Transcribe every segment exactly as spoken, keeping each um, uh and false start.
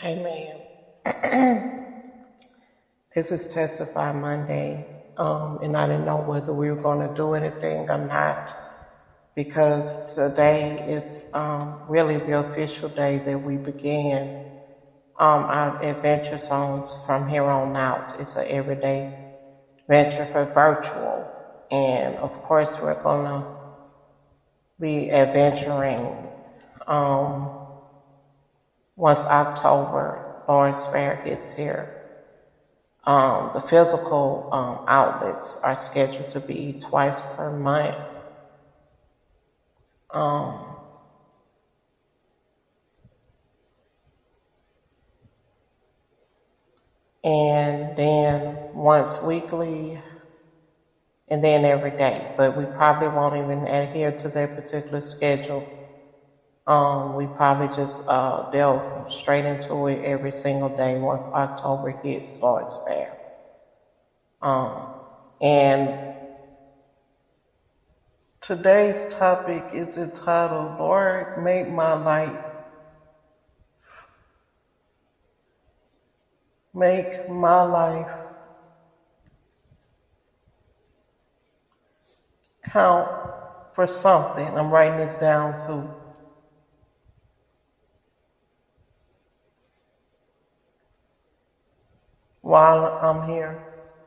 Amen. This is Testify Monday, um, and I didn't know whether we were going to do anything or not, because today is um, really the official day that we began um, our adventure zones from here on out. It's an everyday venture for virtual, and of course we're going to be adventuring um, once October, Lord's Fair gets here. Um, the physical um, outlets are scheduled to be twice per month. Um, and then once weekly, and then every day. But we probably won't even adhere to that particular schedule. Um, we probably just uh, delve straight into it every single day once October hits Lord's Fair. Um, and today's topic is entitled, Lord, Make My Life, Make My Life Count for Something. I'm writing this down too. While I'm here.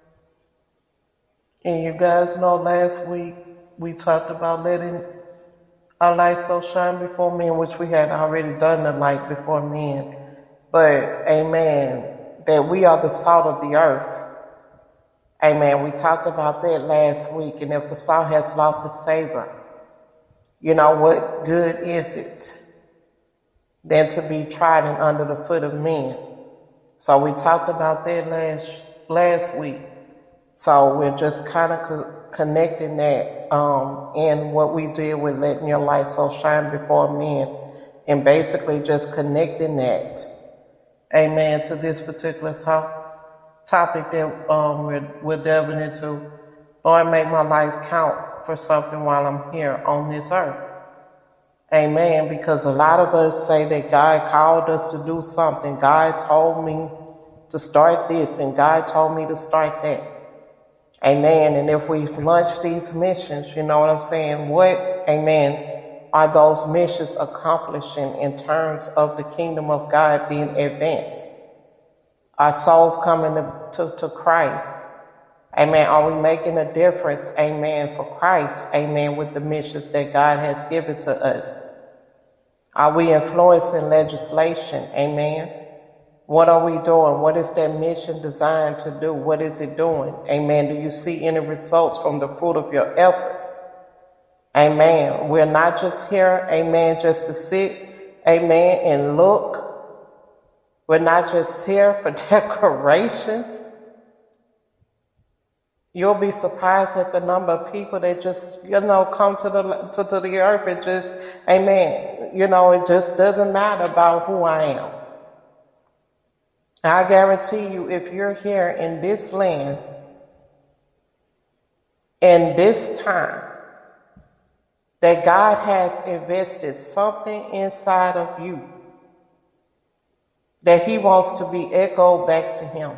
And you guys know last week we talked about letting our light so shine before men, which we had already done the light before men. But, amen, that we are the salt of the earth. Amen. We talked about that last week. And if the salt has lost its savor, you know, what good is it than to be trodden under the foot of men? So we talked about that last last week. So we're just kind of co- connecting that um, in what we did with letting your light so shine before men, and basically just connecting that, amen, to this particular top, topic that um, we're, we're delving into. Lord, make my life count for something while I'm here on this earth. Amen. Because a lot of us say that God called us to do something. God told me to start this, and God told me to start that. Amen. And if we launch these missions, you know what I'm saying? What, amen, are those missions accomplishing in terms of the kingdom of God being advanced? Are souls coming to, to, to Christ? Amen. Are we making a difference, amen, for Christ, amen, with the missions that God has given to us? Are we influencing legislation, amen? What are we doing? What is that mission designed to do? What is it doing? Amen. Do you see any results from the fruit of your efforts? Amen. We're not just here, amen, just to sit, amen, and look. We're not just here for decorations. You'll be surprised at the number of people that just, you know, come to the to, to the earth and just, amen, you know, it just doesn't matter about who I am. I guarantee you, if you're here in this land, in this time, that God has invested something inside of you that he wants to be echoed back to him.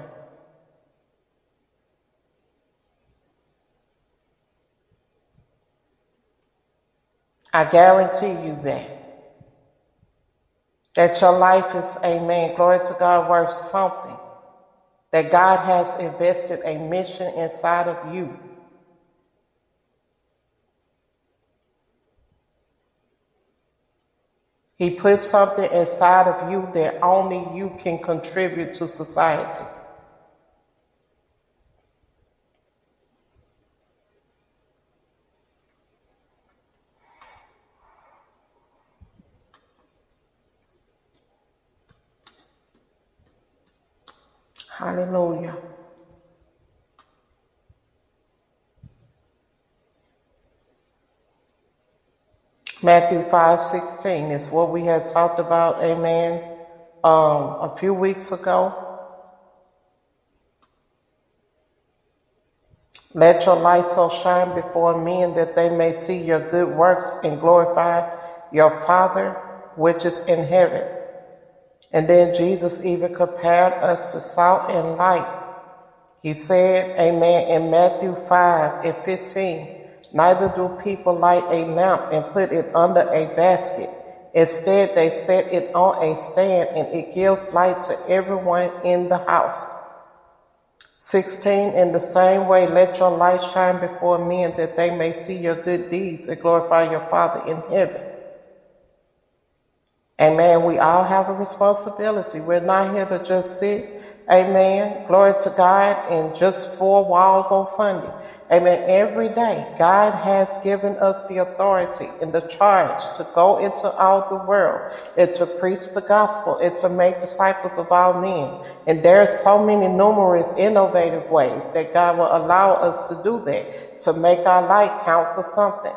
I guarantee you that. That your life is, amen, glory to God, worth something. That God has invested a mission inside of you. He put something inside of you that only you can contribute to society. Hallelujah. Matthew five sixteen is what we had talked about, amen, um, a few weeks ago. Let your light so shine before men that they may see your good works and glorify your Father which is in heaven. And then Jesus even compared us to salt and light. He said, amen, in Matthew five and fifteen, neither do people light a lamp and put it under a basket. Instead, they set it on a stand, and it gives light to everyone in the house. sixteen, in the same way, let your light shine before men, that they may see your good deeds and glorify your Father in heaven. Amen. We all have a responsibility. We're not here to just sit, amen, glory to God, in just four walls on Sunday. Amen. Every day, God has given us the authority and the charge to go into all the world and to preach the gospel and to make disciples of all men. And there are so many numerous innovative ways that God will allow us to do that, to make our light count for something.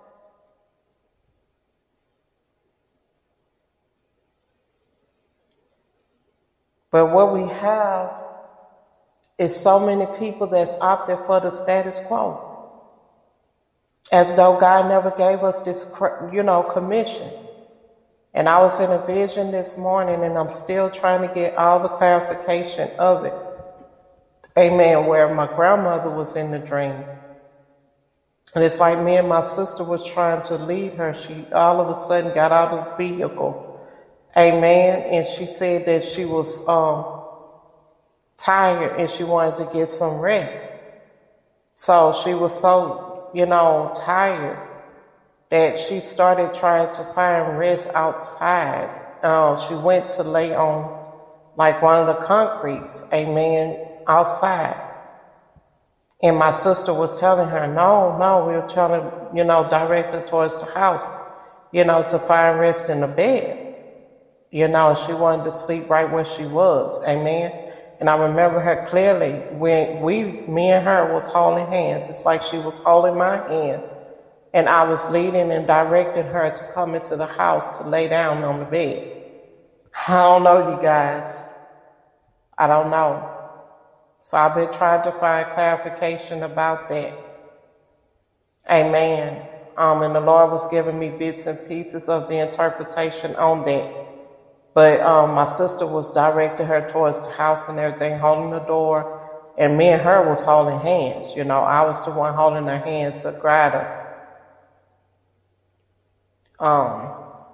But what we have is so many people that's opted for the status quo, as though God never gave us this, you know, commission. And I was in a vision this morning, and I'm still trying to get all the clarification of it. Amen. Where my grandmother was in the dream. And it's like me and my sister was trying to lead her. She all of a sudden got out of the vehicle. Amen. And she said that she was um, tired and she wanted to get some rest. So she was so, you know, tired that she started trying to find rest outside. Uh, she went to lay on like one of the concretes, amen, outside. And my sister was telling her, no, no, we were trying to, you know, direct her towards the house, you know, to find rest in the bed. You know, she wanted to sleep right where she was. Amen. And I remember her clearly when we, me and her was holding hands. It's like she was holding my hand. And I was leading and directing her to come into the house to lay down on the bed. I don't know, you guys. I don't know. So I've been trying to find clarification about that. Amen. Um, and the Lord was giving me bits and pieces of the interpretation on that. But um, my sister was directing her towards the house and everything, holding the door. And me and her was holding hands. You know, I was the one holding her hand to guide her. Um,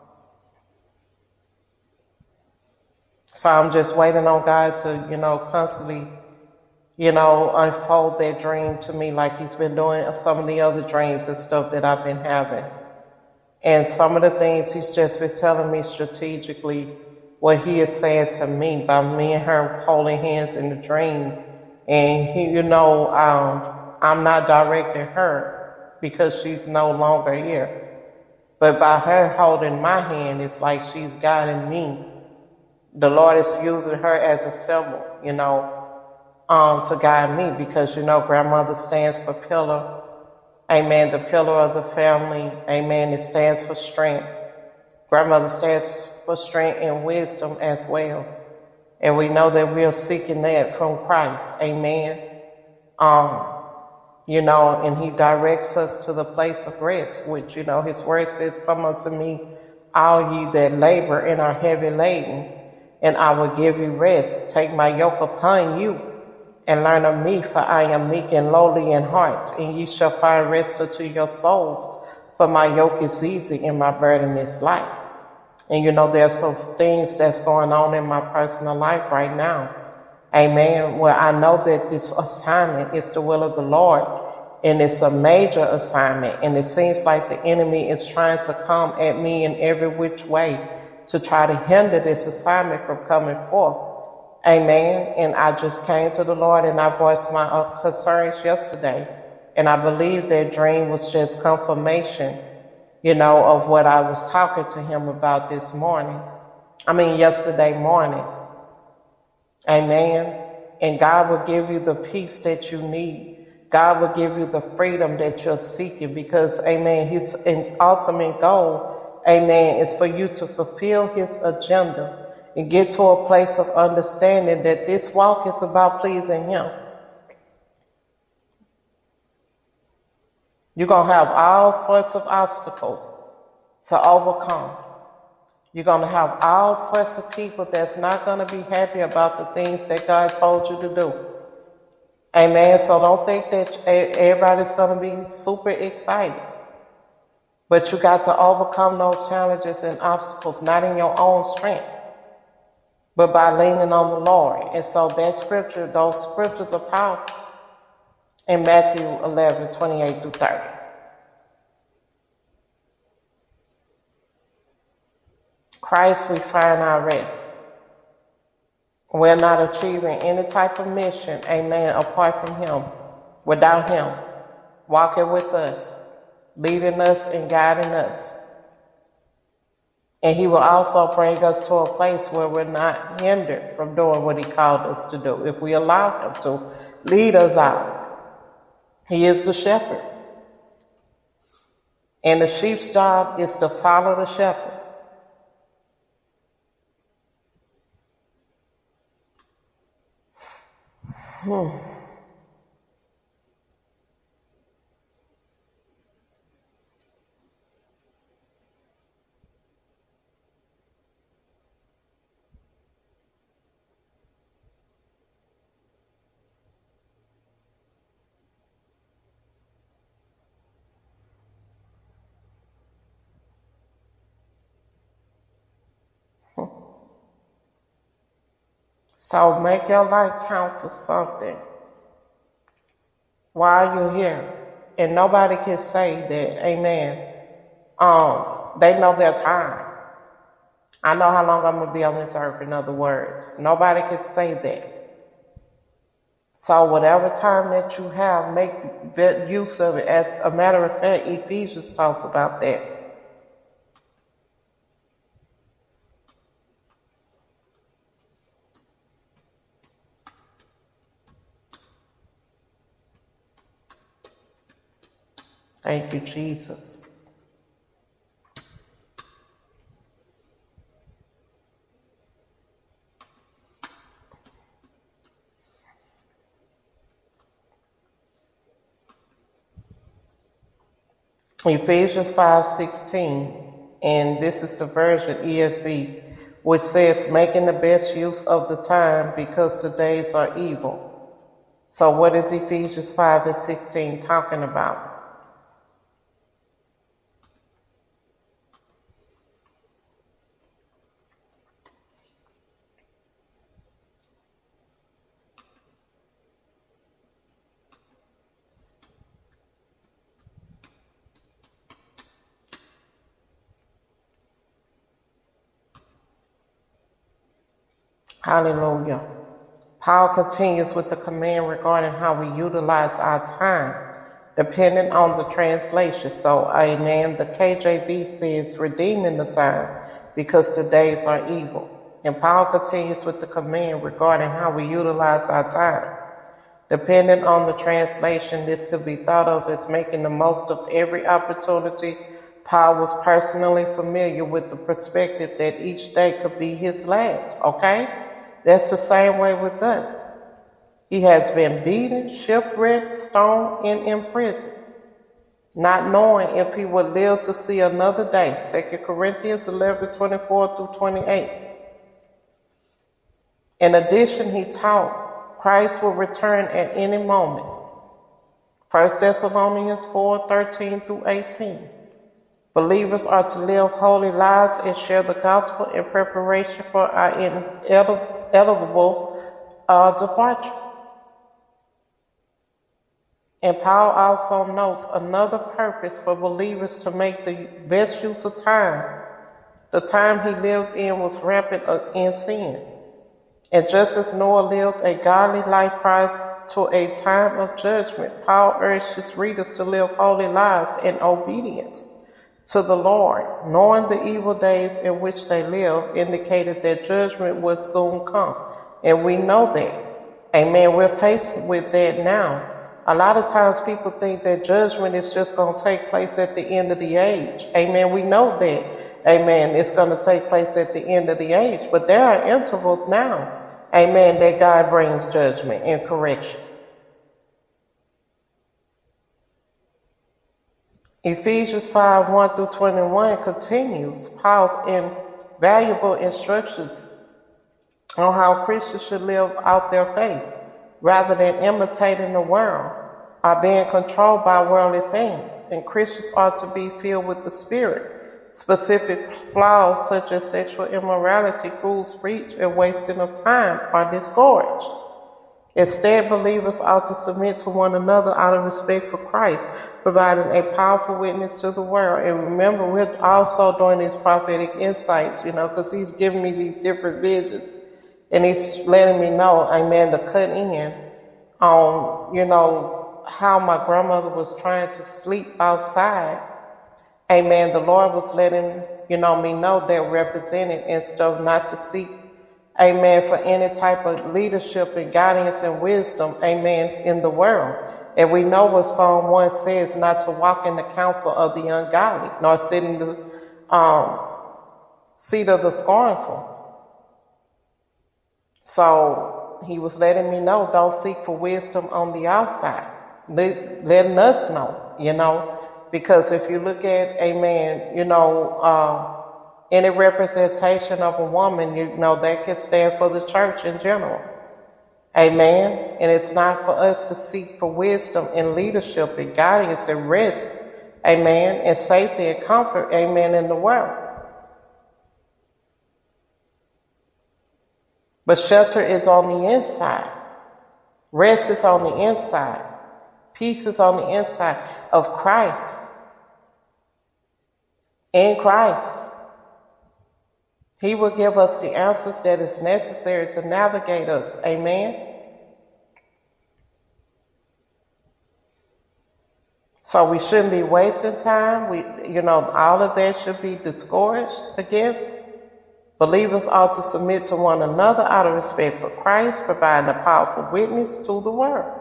so I'm just waiting on God to, you know, constantly, you know, unfold that dream to me like he's been doing some of the other dreams and stuff that I've been having. And some of the things he's just been telling me strategically, what he is saying to me by me and her holding hands in the dream. And he, you know, um, I'm not directing her because she's no longer here. But by her holding my hand, it's like she's guiding me. The Lord is using her as a symbol, you know, um, to guide me because, you know, grandmother stands for pillar. Amen. The pillar of the family. Amen. It stands for strength. Grandmother stands for strength and wisdom as well. And we know that we are seeking that from Christ. Amen. Um, you know, and he directs us to the place of rest, which, you know, his word says, come unto me, all ye that labor and are heavy laden, and I will give you rest. Take my yoke upon you and learn of me, for I am meek and lowly in heart, and ye shall find rest unto your souls. For my yoke is easy and my burden is light. And you know, there's some things that's going on in my personal life right now. Amen. Well, I know that this assignment is the will of the Lord, and it's a major assignment. And it seems like the enemy is trying to come at me in every which way to try to hinder this assignment from coming forth. Amen. And I just came to the Lord and I voiced my uh, concerns yesterday. And I believe that dream was just confirmation, you know, of what I was talking to him about this morning. I mean, yesterday morning. Amen. And God will give you the peace that you need. God will give you the freedom that you're seeking because, amen, his ultimate goal, amen, is for you to fulfill his agenda and get to a place of understanding that this walk is about pleasing him. You're going to have all sorts of obstacles to overcome. You're going to have all sorts of people that's not going to be happy about the things that God told you to do. Amen. So don't think that everybody's going to be super excited. But you got to overcome those challenges and obstacles, not in your own strength, but by leaning on the Lord. And so that scripture, those scriptures are powerful in Matthew eleven, twenty-eight through thirty. Christ, we find our rest. We're not achieving any type of mission, amen, apart from him, without him, walking with us, leading us and guiding us. And he will also bring us to a place where we're not hindered from doing what he called us to do, if we allow him to lead us out. He is the shepherd. And the sheep's job is to follow the shepherd. Hmm. So make your life count for something while you're here. And nobody can say that, amen, um, they know their time. I know how long I'm going to be on this earth, in other words. Nobody can say that. So whatever time that you have, make use of it. As a matter of fact, Ephesians talks about that. Thank you, Jesus. Ephesians five sixteen, and this is the version E S V, which says, making the best use of the time because the days are evil. So what is Ephesians five and sixteen talking about? Hallelujah. Paul continues with the command regarding how we utilize our time, depending on the translation. So, amen, the K J V says, redeeming the time because the days are evil. And Paul continues with the command regarding how we utilize our time. Depending on the translation, this could be thought of as making the most of every opportunity. Paul was personally familiar with the perspective that each day could be his last, okay? That's the same way with us. He has been beaten, shipwrecked, stoned, and imprisoned, not knowing if he would live to see another day. Second Corinthians eleven, twenty-four through twenty-eight. In addition, he taught Christ will return at any moment. First Thessalonians four, thirteen through eighteen. Believers are to live holy lives and share the gospel in preparation for our inevitable uh, departure. And Paul also notes another purpose for believers to make the best use of time. The time he lived in was rampant in sin. And just as Noah lived a godly life prior to a time of judgment, Paul urged his readers to live holy lives in obedience to the Lord, knowing the evil days in which they live indicated that judgment would soon come. And we know that. Amen. We're faced with that now. A lot of times people think that judgment is just going to take place at the end of the age. Amen. We know that. Amen. It's going to take place at the end of the age. But there are intervals now. Amen. That God brings judgment and correction. Ephesians five, one through twenty-one continues Paul's valuable instructions on how Christians should live out their faith rather than imitating the world or being controlled by worldly things. And Christians ought to be filled with the Spirit. Specific flaws such as sexual immorality, cruel speech, and wasting of time are discouraged. Instead, believers ought to submit to one another out of respect for Christ, providing a powerful witness to the world. And remember, we're also doing these prophetic insights, you know, because he's giving me these different visions. And he's letting me know, amen, to cut in on, you know, how my grandmother was trying to sleep outside. Amen. The Lord was letting, you know, me know they're represented and stuff, not to seek, amen, for any type of leadership and guidance and wisdom, amen, in the world. And we know what Psalm one says, not to walk in the counsel of the ungodly, nor sit in the um, seat of the scornful. So he was letting me know, don't seek for wisdom on the outside. Let, letting us know, you know, because if you look at, amen, you know, uh, any representation of a woman, you know, that could stand for the church in general. Amen. And it's not for us to seek for wisdom and leadership and guidance and rest, amen, and safety and comfort, amen, in the world. But shelter is on the inside. Rest is on the inside. Peace is on the inside of Christ. In Christ. He will give us the answers that is necessary to navigate us. Amen. So we shouldn't be wasting time. We, you know, all of that should be discouraged against. Believers ought to submit to one another out of respect for Christ, providing a powerful witness to the world.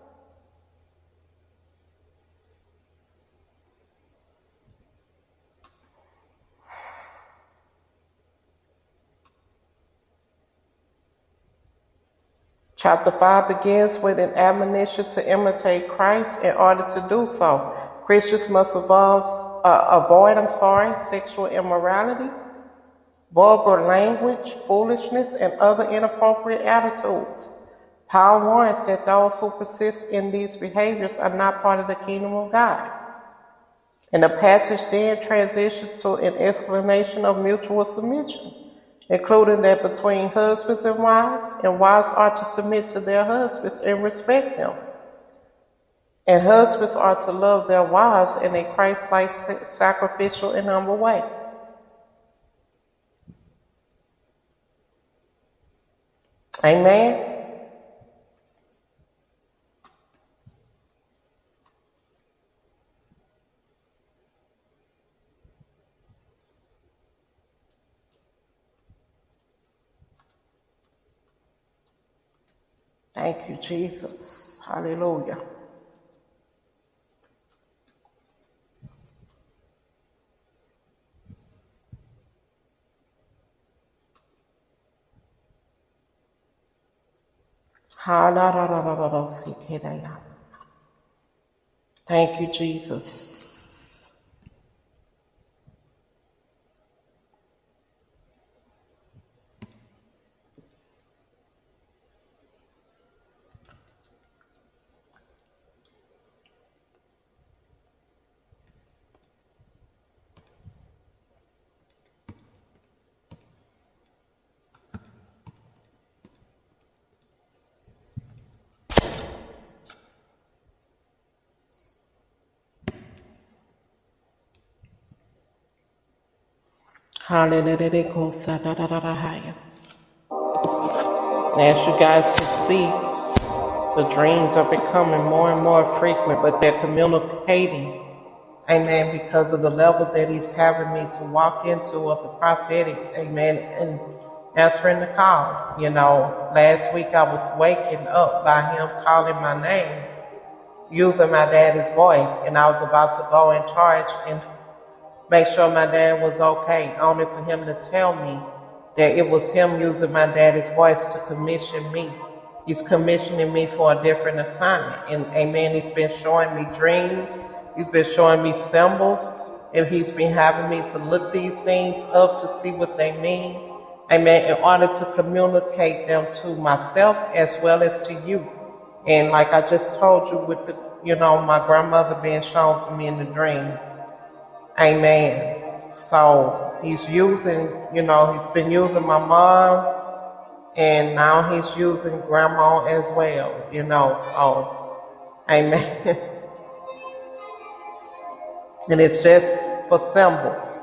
Chapter five begins with an admonition to imitate Christ. In order to do so, Christians must avoid, uh, avoid I'm sorry, sexual immorality, vulgar language, foolishness, and other inappropriate attitudes. Paul warns that those who persist in these behaviors are not part of the kingdom of God. And the passage then transitions to an explanation of mutual submission, including that between husbands and wives, and wives are to submit to their husbands and respect them. And husbands are to love their wives in a Christ-like, sacrificial, and humble way. Amen. Thank you, Jesus. Hallelujah. Thank you, Jesus. Hallelujah. As you guys can see, the dreams are becoming more and more frequent, but they're communicating, amen, because of the level that he's having me to walk into of the prophetic, amen, and answering the call. You know, last week I was waking up by him calling my name, using my daddy's voice, and I was about to go in charge and make sure my dad was okay, only for him to tell me that it was him using my daddy's voice to commission me. He's commissioning me for a different assignment. And amen, he's been showing me dreams. He's been showing me symbols. And he's been having me to look these things up to see what they mean. Amen. In order to communicate them to myself as well as to you. And like I just told you with the, you know, my grandmother being shown to me in the dream. Amen. So he's using, you know, he's been using my mom, and now he's using grandma as well, you know, so, amen. And it's just for symbols.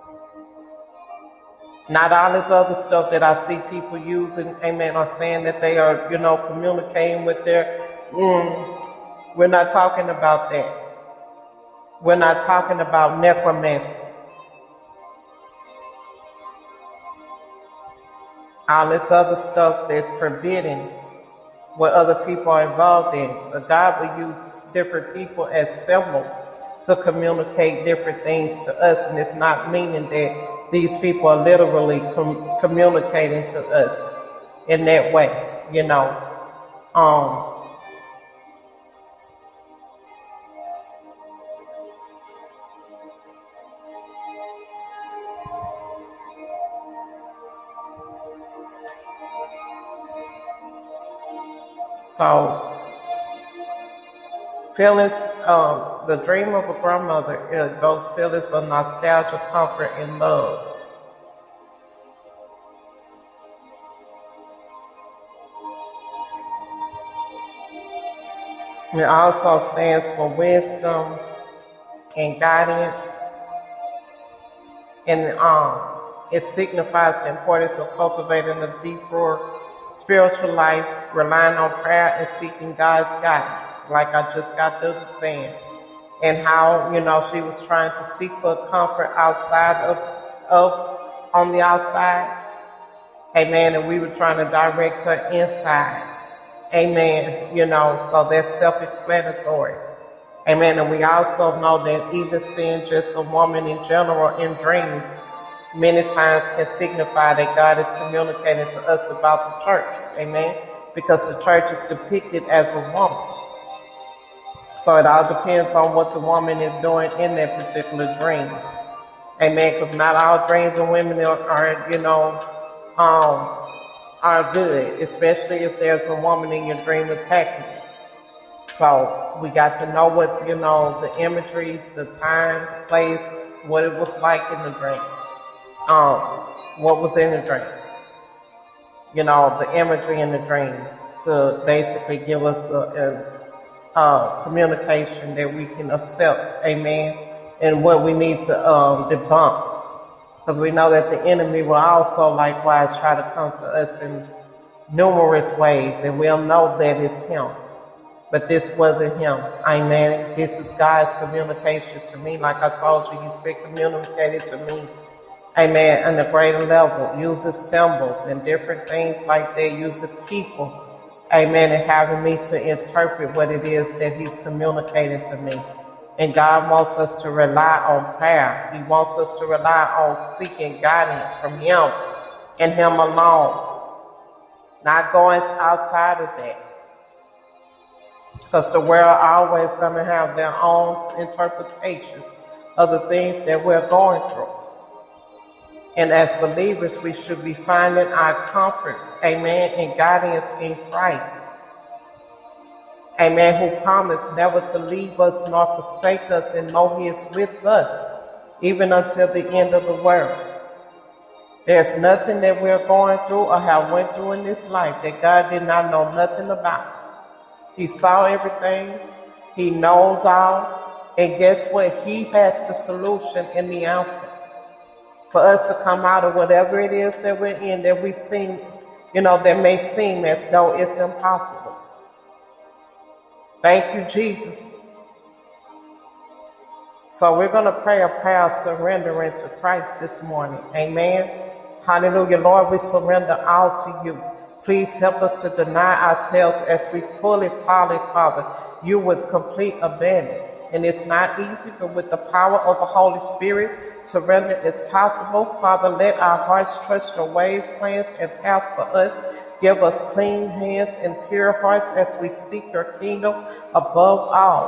Not all this other stuff that I see people using, amen, or saying that they are, you know, communicating with their, mm, we're not talking about that. We're not talking about necromancy. All this other stuff that's forbidden, what other people are involved in. But God will use different people as symbols to communicate different things to us. And it's not meaning that these people are literally com- communicating to us in that way, you know. Um, so, feelings, um, the dream of a grandmother evokes feelings of nostalgia, comfort, and love. It also stands for wisdom and guidance, and um, it signifies the importance of cultivating a deeper spiritual life, relying on prayer and seeking God's guidance, like I just got through saying, and how, you know, she was trying to seek for comfort outside of, of on the outside, amen, and we were trying to direct her inside. Amen. You know, so that's self-explanatory. Amen. And we also know that even seeing just a woman in general in dreams many times can signify that God is communicating to us about the church. Amen. Because the church is depicted as a woman. So it all depends on what the woman is doing in that particular dream. Amen. Because not all dreams of women are, are you know, um, are good, especially if there's a woman in your dream attacking you. So we got to know what, you know, the imagery, the time, place, what it was like in the dream. Um, what was in the dream. You know, the imagery in the dream to basically give us a, a, a communication that we can accept, amen, and what we need to um, debunk. Because we know that the enemy will also likewise try to come to us in numerous ways, and we'll know that it's him. But this wasn't him. Amen. This is God's communication to me. Like I told you, he's been communicating to me. Amen. On a greater level. Uses symbols and different things like that. Uses people. Amen. And having me to interpret what it is that he's communicating to me. And God wants us to rely on prayer. He wants us to rely on seeking guidance from him and him alone. Not going outside of that. Because the world always going to have their own interpretations of the things that we're going through. And as believers, we should be finding our comfort, amen, and guidance in Christ. Amen, who promised never to leave us nor forsake us, and know he is with us, even until the end of the world. There's nothing that we're going through or have went through in this life that God did not know nothing about. He saw everything. He knows all. And guess what? He has the solution and the answer for us to come out of whatever it is that we're in, that we seem, you know, that may seem as though it's impossible. Thank you, Jesus. So we're going to pray a prayer of surrendering to Christ this morning. Amen. Hallelujah. Lord, we surrender all to you. Please help us to deny ourselves as we fully follow, Father, you with complete abandon. And it's not easy, but with the power of the Holy Spirit, surrender is possible. Father, let our hearts trust your ways, plans, and paths for us. Give us clean hands and pure hearts as we seek your kingdom above all.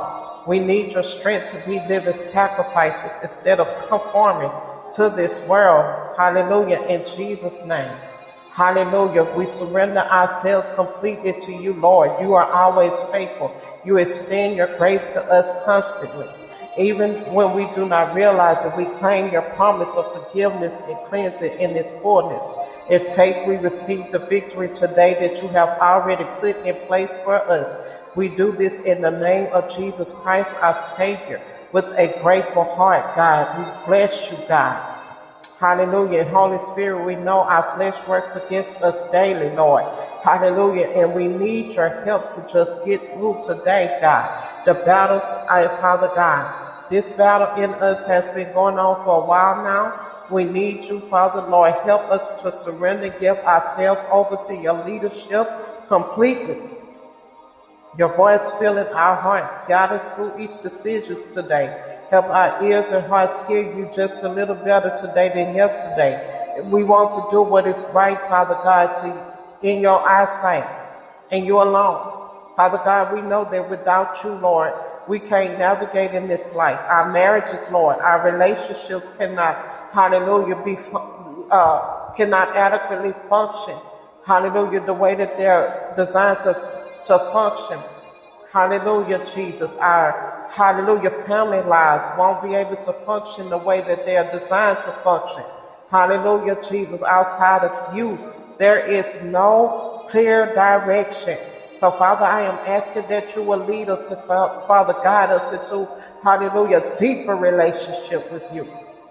We need your strength to be living sacrifices instead of conforming to this world. Hallelujah. In Jesus' name. Hallelujah. We surrender ourselves completely to you, Lord. You are always faithful. You extend your grace to us constantly. Even when we do not realize it, we claim your promise of forgiveness and cleansing in its fullness. In faith, we receive the victory today that you have already put in place for us. We do this in the name of Jesus Christ, our Savior, with a grateful heart, God. We bless you, God. Hallelujah. And Holy Spirit, we know our flesh works against us daily, Lord. Hallelujah. And we need your help to just get through today, God. The battles, I, Father God, this battle in us has been going on for a while now. We need you, Father, Lord. Help us to surrender, give ourselves over to your leadership completely. Your voice filling our hearts. Guide us through each decision today. Help our ears and hearts hear you just a little better today than yesterday. We want to do what is right, Father God, to in your eyesight and you alone. Father God, we know that without you, Lord, we can't navigate in this life. Our marriages, Lord, our relationships cannot, hallelujah, be uh, cannot adequately function. Hallelujah, the way that they're designed to, to function. Hallelujah, Jesus. Our, hallelujah, family lives won't be able to function the way that they are designed to function. Hallelujah, Jesus. Outside of you, there is no clear direction. So, Father, I am asking that you will lead us, Father, guide us into, hallelujah, deeper relationship with you.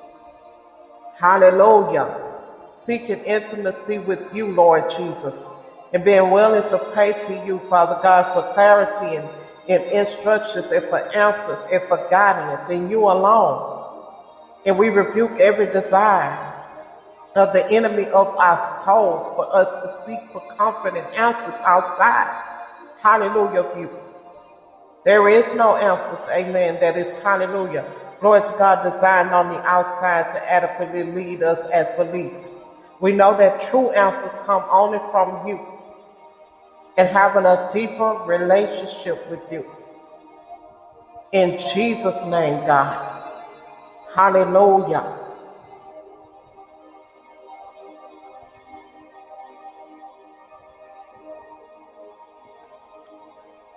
Hallelujah. Seeking intimacy with you, Lord Jesus, and being willing to pray to you, Father God, for clarity and, and instructions and for answers and for guidance in you alone. And we rebuke every desire of the enemy of our souls for us to seek for comfort and answers outside, hallelujah, of you. There is no answers, amen, that is, hallelujah, glory to God, designed on the outside to adequately lead us as believers. We know that true answers come only from you and having a deeper relationship with you. In Jesus' name, God. Hallelujah.